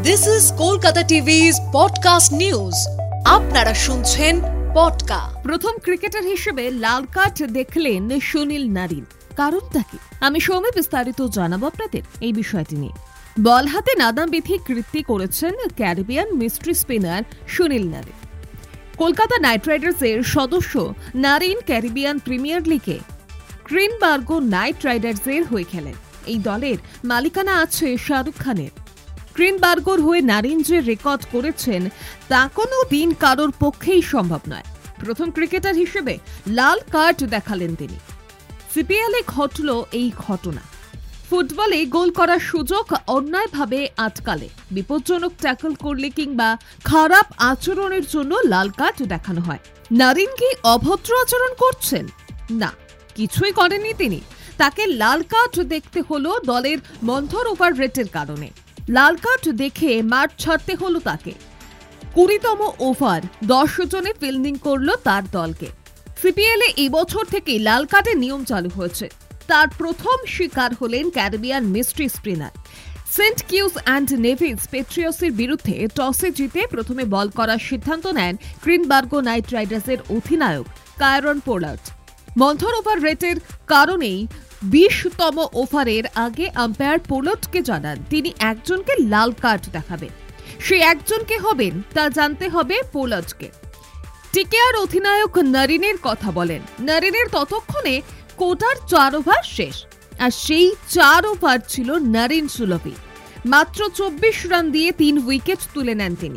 This is Kolkata TV's podcast news. আপনারা শুনছেন পডকা। প্রথম ক্রিকেটার হিসেবে লাল কার্ড দেখলেন সুনীল নারিন। কারণটা কি? আমি সৌম্য বিস্তারিত জানাবো আপনাদের এই বিষয়টি নিয়ে। বল হাতে নাদামবিধি কীর্তি করেছেন Caribbean mystery spinner Sunil Narine. Kolkata Knight রাইডার্সের সদস্য নারিন ক্যারিবিয়ান প্রিমিয়ার লিগে ক্রিনবার্গো নাইট রাইডার্সের হয়ে খেলেন। এই দলের মালিকানা আছে শাহরুখ খানের। ক্রিনবার্গোর হয়ে নারিন যে রেকর্ড করেছেন তা কোনো দিন কারোর পক্ষেই সম্ভব নয়। প্রথম ক্রিকেটার হিসেবে লাল কার্ড দেখালেন তিনি। সিপিএলে ঘটল এই ঘটনা। ফুটবলে গোল করার সুযোগ অন্যায়ভাবে আটকালে, বিপজ্জনক ট্যাকল করলে কিংবা খারাপ আচরণের জন্য লাল কার্ড দেখানো হয়। নারিন কি অভদ্র আচরণ করছেন? না, কিছুই করেননি তিনি। তাকে লাল কার্ড দেখতে হলো দলের মন্থর ওভার রেটের কারণে। লাল কার্ড দেখে মাঠ ছাড়তে হলো তাকে। 20তম ওভার 10 জনে ফিল্ডিং করলো তার দলকে। সিপিএলে এই বছর থেকে লাল কার্ডের নিয়ম চালু হয়েছে। তার প্রথম শিকার হলেন Caribbean mystery spinner. Saint Kitts and Nevis পেট্রিয়সের বিরুদ্ধে টসে জিতে প্রথমে বল করার সিদ্ধান্ত নেন ক্রিনবার্গো নাইট রাইডার্সের অধিনায়ক কায়রন পোলার্ড। মন্থর ওভার রেটের কারণেই 20তম ওভারের আগে আম্পায়ার পোলার্ডকে জানান তিনি একজনকে লাল কার্ড দেখাবেন। সে একজনকে হবেন তা জানতে হবে পোলার্ডকে। টিকেআর অধিনায়ক নারিনের কথা বলেন। নারিনের ততক্ষণে কোটার 4 ওভার শেষ, আর সেই 4 ওভার ছিল নারিন সুলভী। মাত্র 24 রান দিয়ে 3 উইকেট তুলে নেন তিনি।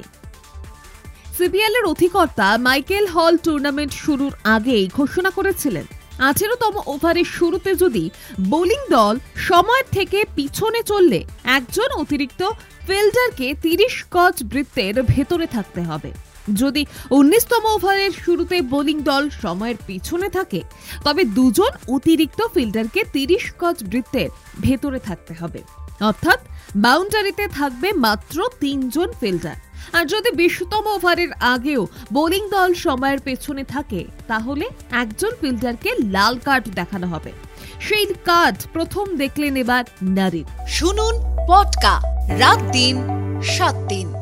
সিপিএলের অধিকর্তা মাইকেল হল টুর্নামেন্ট শুরুর আগেই ঘোষণা করেছিলেন 18তম ওভারের শুরুতে যদি বোলিং দল সময়ের থেকে পিছনে চললে একজন অতিরিক্ত ফিল্ডারকে 30 গজ বৃত্তের ভেতরে থাকতে হবে। যদি 19তম ওভারের শুরুতে বোলিং দল সময়ের পিছনে থাকে তবে 2 জন অতিরিক্ত ফিল্ডারকে 30 গজ বৃত্তের ভেতরে থাকতে হবে, অর্থাৎ বাউন্ডারিতে থাকবে মাত্র 3 জন ফিল্ডার। আর যদি 20তম ওভারের আগেও বোলিং দল সময়ের পেছনে থাকে তাহলে একজন ফিল্ডারকে লাল কার্ড দেখানো হবে। সেই কার্ড প্রথম দেখলেন এবার নারিন। শুনুন পডকা রাত দিন 7 দিন।